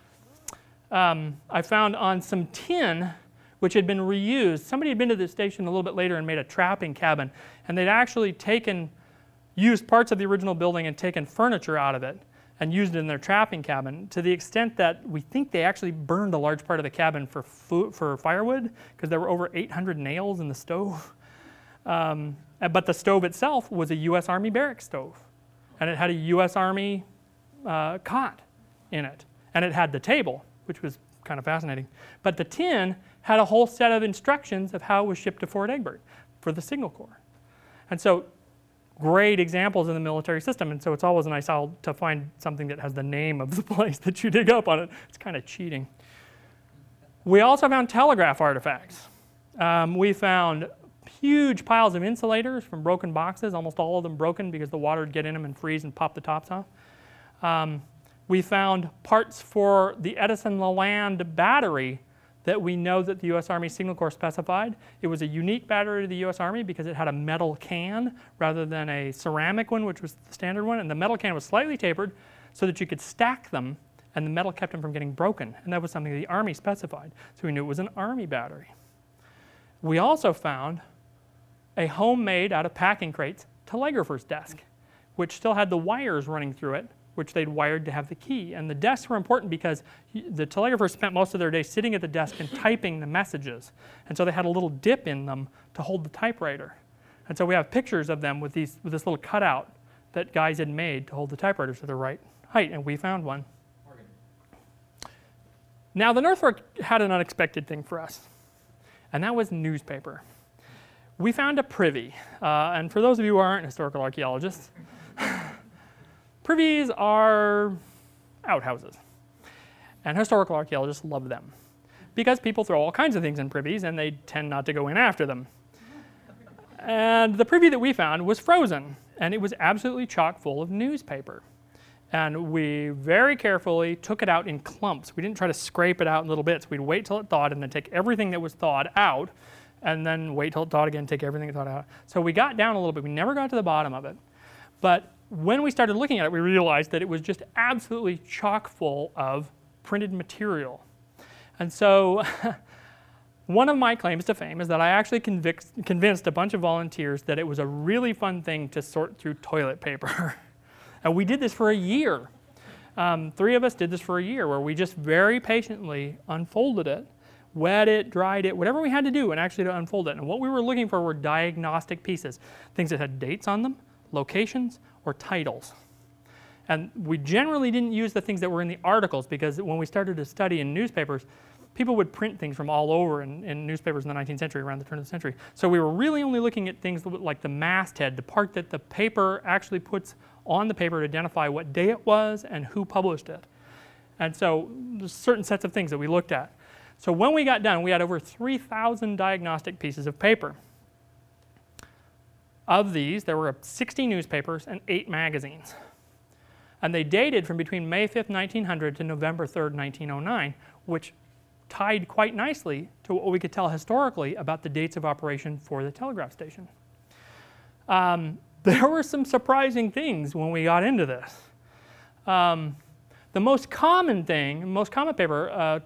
I found on some tin which had been reused. Somebody had been to the station a little bit later and made a trapping cabin, and they'd actually used parts of the original building and taken furniture out of it and used it in their trapping cabin, to the extent that we think they actually burned a large part of the cabin for firewood, because there were over 800 nails in the stove. But the stove itself was a U.S. Army barracks stove, and it had a U.S. Army cot in it, and it had the table, which was kind of fascinating. But the tin had a whole set of instructions of how it was shipped to Fort Egbert for the Signal Corps. And so great examples in the military system, and so it's always nice to find something that has the name of the place that you dig up on it. It's kind of cheating. We also found telegraph artifacts. We found huge piles of insulators from broken boxes, almost all of them broken because the water would get in them and freeze and pop the tops off. We found parts for the Edison LaLande battery that we know that the U.S. Army Signal Corps specified. It was a unique battery to the U.S. Army because it had a metal can rather than a ceramic one, which was the standard one. And the metal can was slightly tapered so that you could stack them, and the metal kept them from getting broken. And that was something the Army specified. So we knew it was an Army battery. We also found a homemade, out of packing crates, telegrapher's desk, which still had the wires running through it, which they'd wired to have the key. And the desks were important because the telegraphers spent most of their day sitting at the desk and typing the messages. And so they had a little dip in them to hold the typewriter. And so we have pictures of them with this little cutout that guys had made to hold the typewriters to the right height, and we found one. Morgan. Now the North Fork had an unexpected thing for us, and that was newspaper. We found a privy, and for those of you who aren't historical archaeologists, privies are outhouses, and historical archaeologists love them because people throw all kinds of things in privies and they tend not to go in after them. And the privy that we found was frozen, and it was absolutely chock full of newspaper. And we very carefully took it out in clumps. We didn't try to scrape it out in little bits. We'd wait till it thawed and then take everything that was thawed out, and then wait till it thawed again, take everything that thawed out. So we got down a little bit. We never got to the bottom of it. But when we started looking at it, we realized that it was just absolutely chock full of printed material. And so one of my claims to fame is that I actually convinced a bunch of volunteers that it was a really fun thing to sort through toilet paper. And we did this for a year. 3 of us did this for a year, where we just very patiently unfolded it, wet it, dried it, whatever we had to do, and actually to unfold it. And what we were looking for were diagnostic pieces, things that had dates on them, locations, or titles. And we generally didn't use the things that were in the articles, because when we started to study in newspapers, people would print things from all over in newspapers in the 19th century, around the turn of the century. So we were really only looking at things like the masthead, the part that the paper actually puts on the paper to identify what day it was and who published it. And so there's certain sets of things that we looked at. So when we got done, we had over 3,000 diagnostic pieces of paper. Of these, there were 60 newspapers and 8 magazines. And they dated from between May 5th, 1900 to November 3rd, 1909, which tied quite nicely to what we could tell historically about the dates of operation for the telegraph station. There were some surprising things when we got into this. The most common thing, most common paper,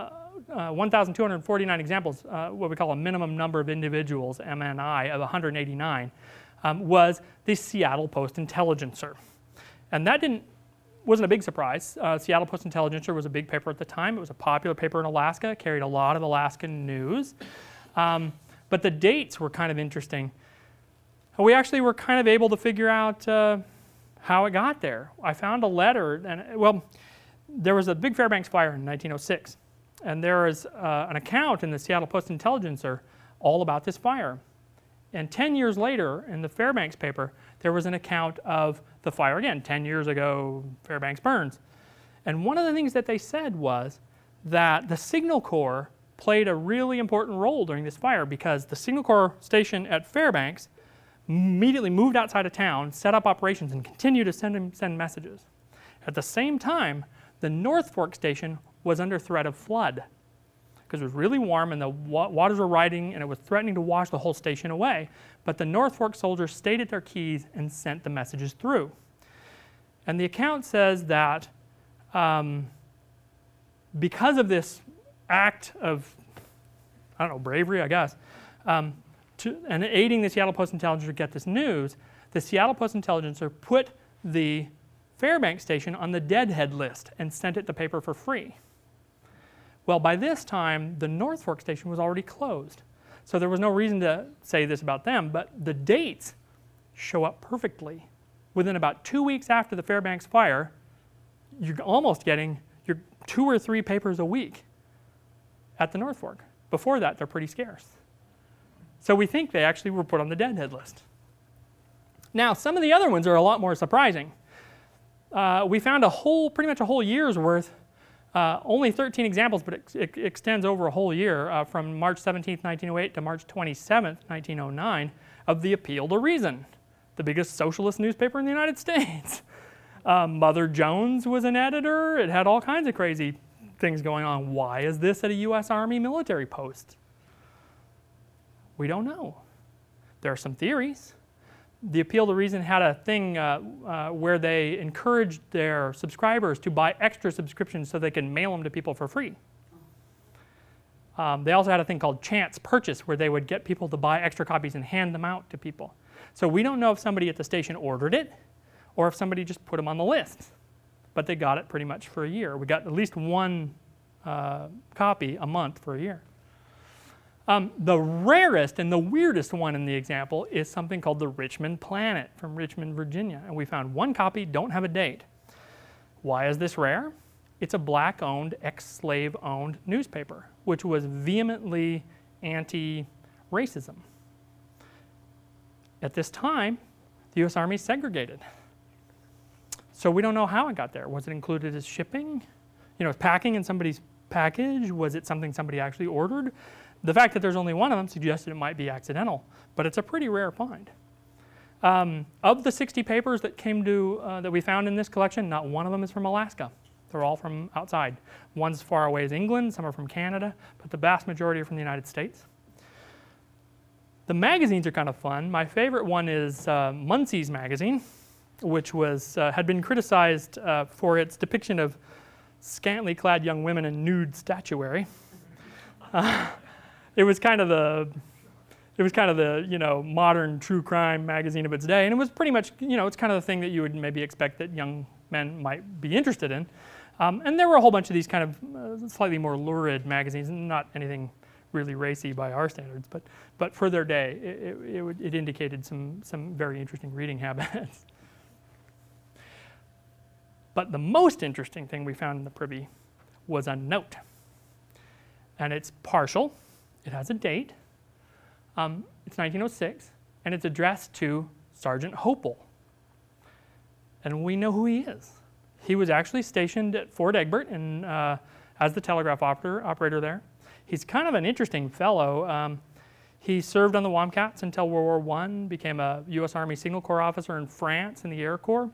1,249 examples, what we call a minimum number of individuals, MNI, of 189, was the Seattle Post-Intelligencer. And that wasn't a big surprise. Seattle Post-Intelligencer was a big paper at the time. It was a popular paper in Alaska. It carried a lot of Alaskan news. But the dates were kind of interesting. We actually were kind of able to figure out how it got there. I found a letter, and well, there was a big Fairbanks fire in 1906. And there is an account in the Seattle Post-Intelligencer all about this fire. And 10 years later, in the Fairbanks paper, there was an account of the fire again. 10 years ago, Fairbanks burns. And one of the things that they said was that the Signal Corps played a really important role during this fire, because the Signal Corps station at Fairbanks immediately moved outside of town, set up operations, and continued to send messages. At the same time, the North Fork station was under threat of flood, because it was really warm and the waters were rising and it was threatening to wash the whole station away. But the North Fork soldiers stayed at their keys and sent the messages through. And the account says that because of this act of, I don't know, bravery, I guess, and aiding the Seattle Post-Intelligencer to get this news, the Seattle Post-Intelligencer put the Fairbanks station on the deadhead list and sent it the paper for free. Well, by this time, the North Fork station was already closed. So there was no reason to say this about them, but the dates show up perfectly. Within about 2 weeks after the Fairbanks fire, you're almost getting your 2 or 3 papers a week at the North Fork. Before that, they're pretty scarce. So we think they actually were put on the deadhead list. Now, some of the other ones are a lot more surprising. We found pretty much a whole year's worth, only 13 examples, but it extends over a whole year, from March 17th, 1908 to March 27th, 1909, of the Appeal to Reason, the biggest socialist newspaper in the United States. Mother Jones was an editor. It had all kinds of crazy things going on. Why is this at a U.S. Army military post? We don't know. There are some theories. The Appeal to Reason had a thing where they encouraged their subscribers to buy extra subscriptions so they can mail them to people for free. They also had a thing called chance purchase, where they would get people to buy extra copies and hand them out to people. So we don't know if somebody at the station ordered it or if somebody just put them on the list. But they got it pretty much for a year. We got at least one copy a month for a year. The rarest and the weirdest one in the example is something called the Richmond Planet from Richmond, Virginia. And we found one copy, don't have a date. Why is this rare? It's a black-owned, ex-slave-owned newspaper, which was vehemently anti-racism. At this time, the U.S. Army segregated. So we don't know how it got there. Was it included as shipping? You know, packing in somebody's package? Was it something somebody actually ordered? The fact that there's only one of them suggested it might be accidental, but it's a pretty rare find. Of the 60 papers that that we found in this collection, not one of them is from Alaska. They're all from outside. One's far away as England, some are from Canada, but the vast majority are from the United States. The magazines are kind of fun. My favorite one is Munsey's magazine. which was had been criticized for its depiction of scantily clad young women in nude statuary. It was kind of the modern true crime magazine of its day, and it was pretty much it's kind of the thing that you would maybe expect that young men might be interested in. And there were a whole bunch of these kind of slightly more lurid magazines, not anything really racy by our standards, but for their day, it indicated some very interesting reading habits. But the most interesting thing we found in the privy was a note. And it's partial. It has a date. It's 1906, and it's addressed to Sergeant Hopel. And we know who he is. He was actually stationed at Fort Egbert as the telegraph operator there. He's kind of an interesting fellow. He served on the Womcats until World War I, became a U.S. Army Signal Corps officer in France in the Air Corps.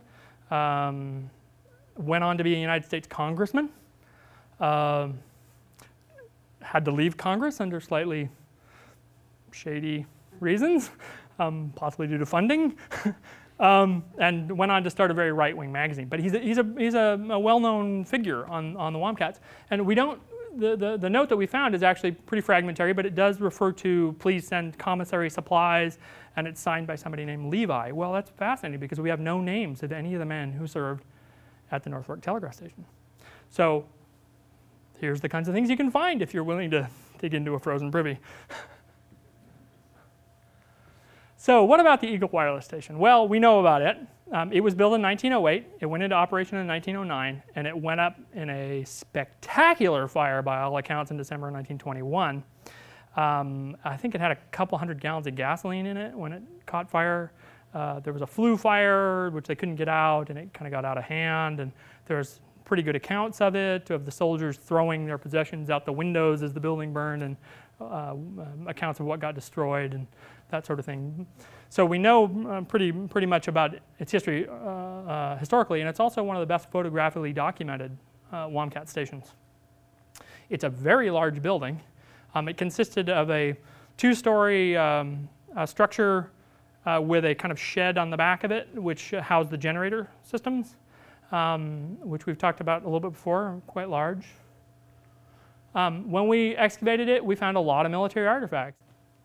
Went on to be a United States congressman. Had to leave Congress under slightly shady reasons, possibly due to funding, and went on to start a very right-wing magazine. But he's a well-known figure on the Womcats. And we don't. The note that we found is actually pretty fragmentary, but it does refer to please send commissary supplies, and it's signed by somebody named Levi. Well, that's fascinating because we have no names of any of the men who served at the North Fork Telegraph Station. So here's the kinds of things you can find if you're willing to dig into a frozen privy. So what about the Eagle Wireless Station? Well, we know about it. It was built in 1908. It went into operation in 1909, and it went up in a spectacular fire by all accounts in December 1921. I think it had a couple hundred gallons of gasoline in it when it caught fire. There was a flue fire, which they couldn't get out, and it kind of got out of hand. And there's pretty good accounts of it, of the soldiers throwing their possessions out the windows as the building burned, and accounts of what got destroyed and that sort of thing. So we know pretty much about its history historically, and it's also one of the best photographically documented Womcat stations. It's a very large building. It consisted of a two-story structure with a kind of shed on the back of it, which housed the generator systems, which we've talked about a little bit before, quite large. When we excavated it, we found a lot of military artifacts.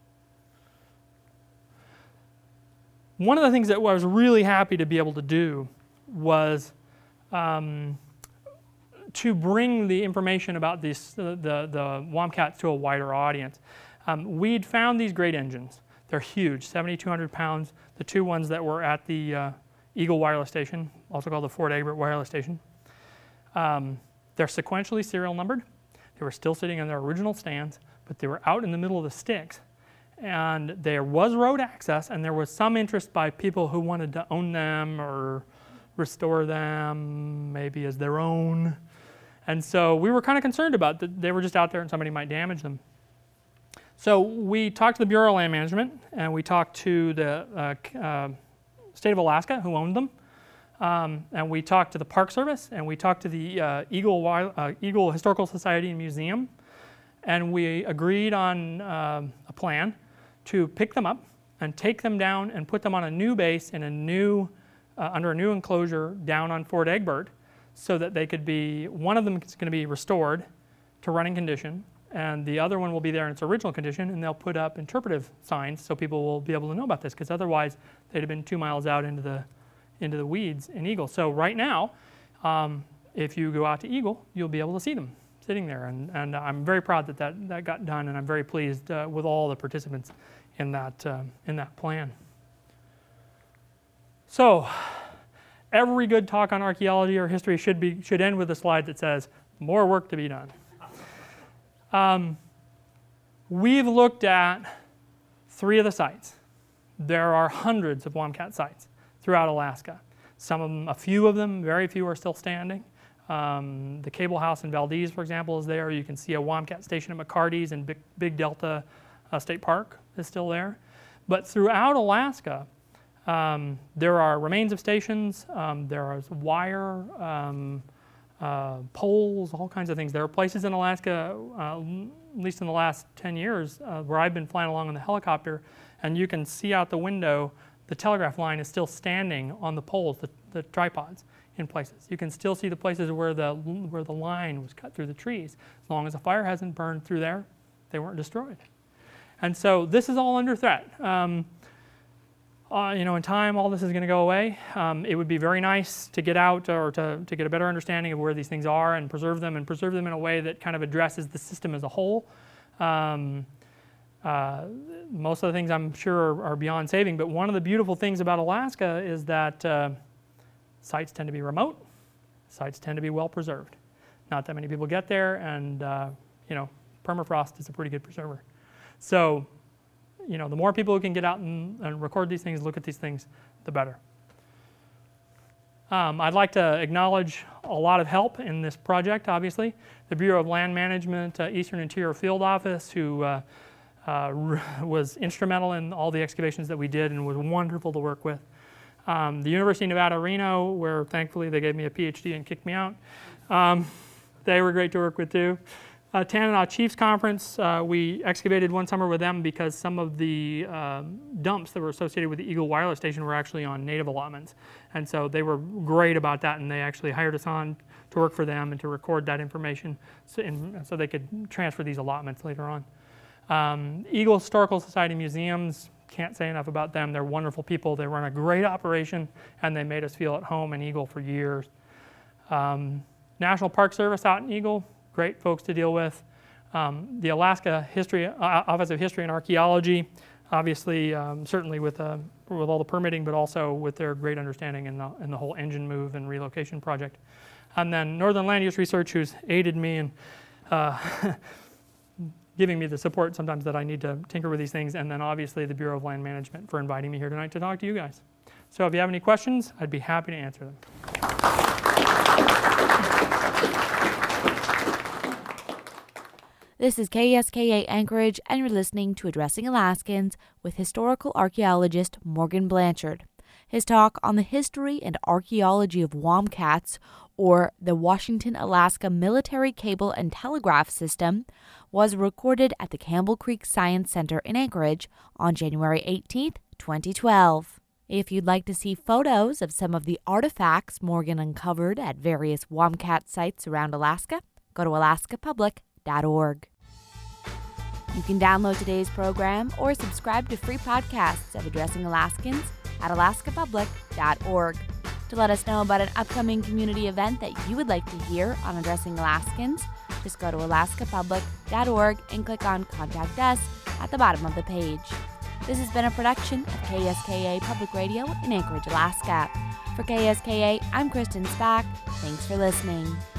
One of the things that I was really happy to be able to do was to bring the information about the Womcats to a wider audience. We'd found these great engines. They're huge, 7,200 pounds. The two ones that were at the Eagle Wireless Station, also called the Fort Egbert Wireless Station. They're sequentially serial numbered. They were still sitting in their original stands, but they were out in the middle of the sticks. And there was road access, and there was some interest by people who wanted to own them or restore them, maybe as their own. And so we were kind of concerned about that they were just out there and somebody might damage them. So we talked to the Bureau of Land Management, and we talked to the state of Alaska, who owned them. And we talked to the Park Service, and we talked to the Eagle Historical Society and Museum. And we agreed on a plan to pick them up and take them down and put them on a new base in a new, under a new enclosure down on Fort Egbert, so that they could be, one of them is going to be restored to running condition, and the other one will be there in its original condition, and they'll put up interpretive signs so people will be able to know about this, because otherwise they'd have been 2 miles out into the weeds in Eagle. So right now, if you go out to Eagle, you'll be able to see them sitting there, and I'm very proud that got done, and I'm very pleased with all the participants in that plan. So every good talk on archaeology or history should end with a slide that says, more work to be done. We've looked at 3 of the sites. There are hundreds of Womcat sites throughout Alaska. Some of them, a few of them, very few are still standing. The Cable House in Valdez, for example, is there. You can see a Womcat station at McCarty's, and Big Delta State Park is still there. But throughout Alaska, there are remains of stations, there is wire, poles, all kinds of things. There are places in Alaska, at least in the last 10 years, where I've been flying along in the helicopter, and you can see out the window the telegraph line is still standing on the poles, the tripods in places. You can still see the places where the line was cut through the trees. As long as the fire hasn't burned through there, they weren't destroyed. And so this is all under threat. In time, all this is going to go away. It would be very nice to get out or to get a better understanding of where these things are and preserve them in a way that kind of addresses the system as a whole. Most of the things I'm sure are beyond saving, but one of the beautiful things about Alaska is that sites tend to be remote. Sites tend to be well preserved. Not that many people get there, and permafrost is a pretty good preserver. So, the more people who can get out and record these things, look at these things, the better. I'd like to acknowledge a lot of help in this project, obviously. The Bureau of Land Management, Eastern Interior Field Office, who was instrumental in all the excavations that we did and was wonderful to work with. The University of Nevada, Reno, where thankfully they gave me a PhD and kicked me out. They were great to work with too. Tanana Chiefs Conference, we excavated one summer with them because some of the dumps that were associated with the Eagle Wireless Station were actually on native allotments. And so they were great about that, and they actually hired us on to work for them and to record that information so they could transfer these allotments later on. Eagle Historical Society Museums, can't say enough about them. They're wonderful people. They run a great operation, and they made us feel at home in Eagle for years. National Park Service out in Eagle, great folks to deal with. The Alaska Office of History and Archaeology, obviously, certainly with all the permitting, but also with their great understanding in the whole engine move and relocation project. And then Northern Land Use Research, who's aided me in giving me the support sometimes that I need to tinker with these things, and then obviously the Bureau of Land Management for inviting me here tonight to talk to you guys. So if you have any questions, I'd be happy to answer them. This is KSKA Anchorage, and you're listening to Addressing Alaskans with historical archaeologist Morgan Blanchard. His talk on the history and archaeology of WOMCATs, or the Washington Alaska Military Cable and Telegraph System, was recorded at the Campbell Creek Science Center in Anchorage on January 18, 2012. If you'd like to see photos of some of the artifacts Morgan uncovered at various WOMCAT sites around Alaska, go to alaskapublic.org. You can download today's program or subscribe to free podcasts of Addressing Alaskans at alaskapublic.org. To let us know about an upcoming community event that you would like to hear on Addressing Alaskans, just go to alaskapublic.org and click on Contact Us at the bottom of the page. This has been a production of KSKA Public Radio in Anchorage, Alaska. For KSKA, I'm Kristen Spack. Thanks for listening.